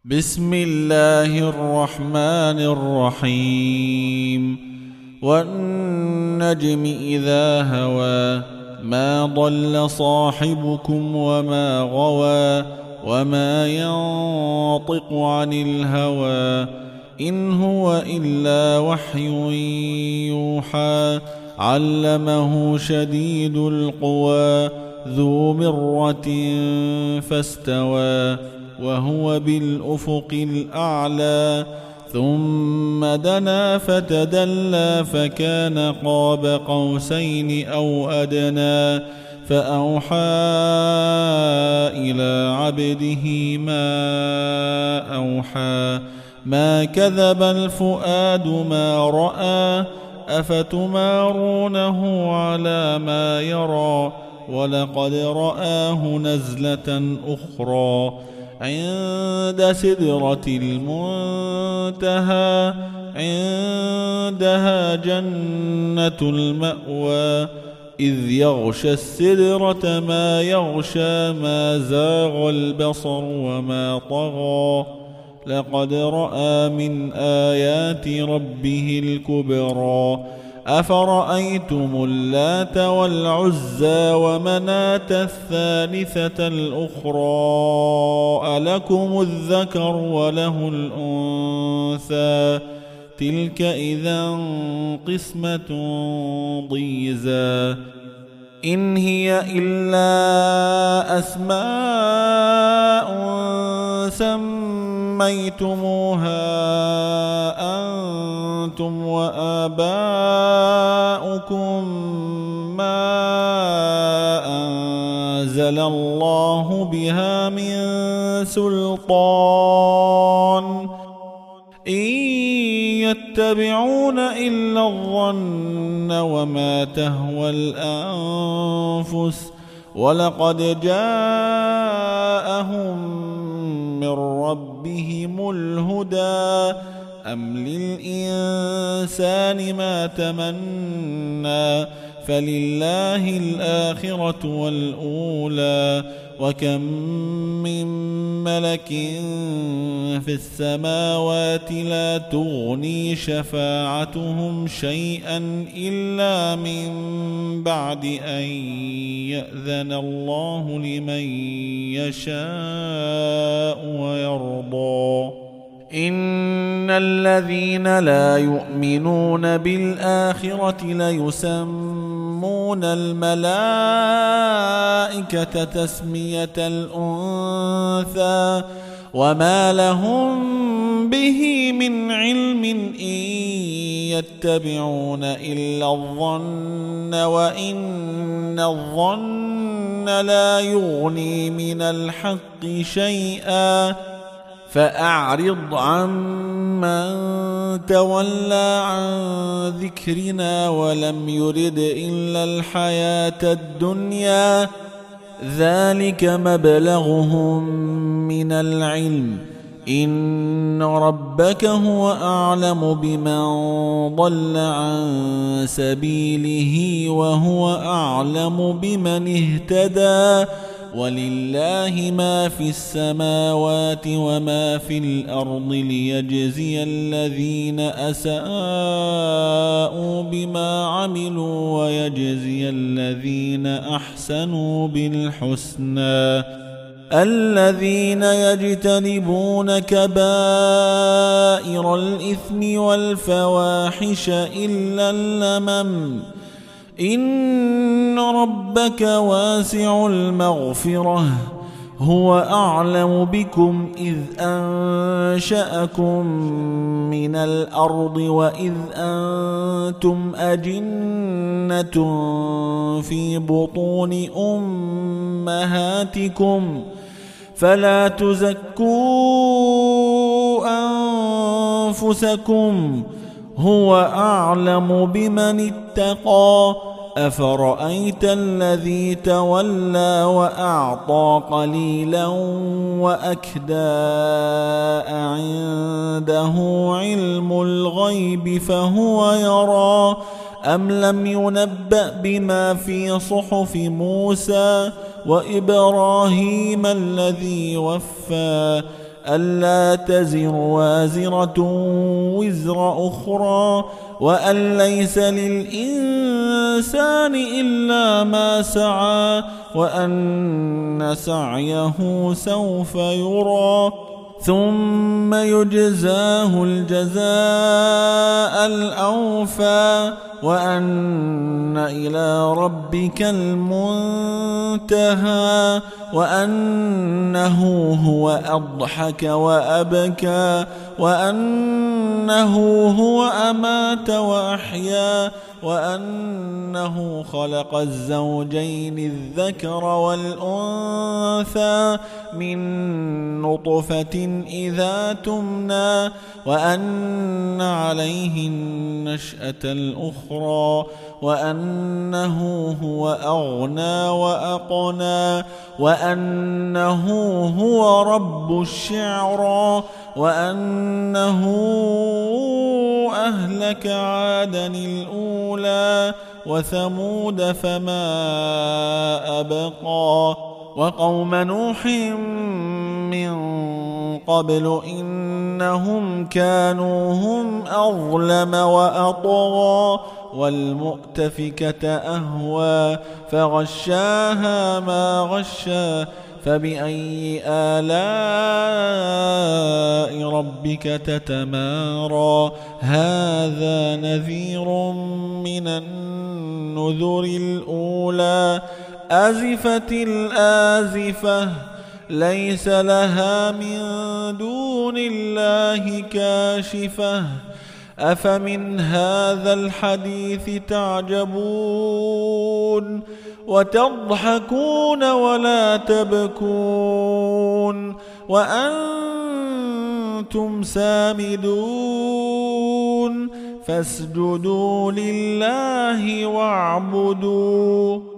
بسم الله الرحمن الرحيم والنجم إذا هوى ما ضل صاحبكم وما غوى وما ينطق عن الهوى إن هو إلا وحي يوحى علمه شديد القوى ذو مرة فاستوى وهو بالأفق الأعلى ثم دنا فتدلى فكان قاب قوسين أو أدنى فأوحى إلى عبده ما أوحى ما كذب الفؤاد ما رأى أفتمارونه على ما يرى ولقد رآه نزلة أخرى عند سدرة المنتهى عندها جنة المأوى إذ يغشى السدرة ما يغشى ما زاغ البصر وما طغى لقد رأى من آيات ربه الكبرى أفرأيتم اللات والعزى ومناة الثالثة الأخرى ألكم الذكر وله الأنثى تلك إذا قسمة ضيزى إن هي إلا أسماء سميتموها أنتم وآباؤكم ما أنزل الله بها من سلطان إن يتبعون إلا الظن وما تهوى الأنفس ولقد جاءهم من ربهم الهدى أم للإنسان ما تمنى فلله الآخرة والأولى وكم من ملك في السماوات لا تغني شفاعتهم شيئا إلا من بعد أن يأذن الله لمن يشاء ويرضى إن الذين لا يؤمنون بالآخرة ليسمون الملائكة تسمية الأنثى وما لهم به من علم إن يتبعون إلا الظن وإن الظن لا يغني من الحق شيئا فأعرض عمن تولى عن ذكرنا ولم يرد إلا الحياة الدنيا ذلك مبلغهم من العلم إن ربك هو أعلم بمن ضل عن سبيله وهو أعلم بمن اهتدى ولله ما في السماوات وما في الأرض ليجزي الذين أساءوا بما عملوا ويجزي الذين أحسنوا بالحسنى الذين يجتنبون كبائر الإثم والفواحش إلا اللمم إن ربك واسع المغفرة هو أعلم بكم إذ أنشأكم من الأرض وإذ أنتم أجنة في بطون أمهاتكم فلا تزكوا أنفسكم هو أعلم بمن اتقى أفرأيت الذي تولى وأعطى قليلا وأكدى عنده علم الغيب فهو يرى أم لم ينبأ بما في صحف موسى وإبراهيم الذي وفى ألا تزر وازرة وزر أخرى وأن ليس للإنسان إلا ما سعى وأن سعيه سوف يرى ثم يجزاه الجزاء الأوفى وأن إلى ربك المنتهى وأنه هو أضحك وأبكى وأنه هو أمات وأحيا وأنه خلق الزوجين الذكر والأنثى من نطفة إذا تمنى وأن عليه النشأة الأخرى وأنه هو أغنى وأقنى وأنه هو رب الشعرى وأنه أهلك عادا الأولى وثمود فما أبقى وقوم نوح من قبل إنهم كانوا هم أظلم وأطغى والمؤتفكة أهوى فغشاها ما غشى فبأي آلاء ربك تتمارى هذا نذير من النذر الأولى أزفت الآزفة ليس لها من دون الله كاشفة أفمن هذا الحديث تعجبون وتضحكون ولا تبكون وأنتم سامدون فاسجدوا لله واعبدوا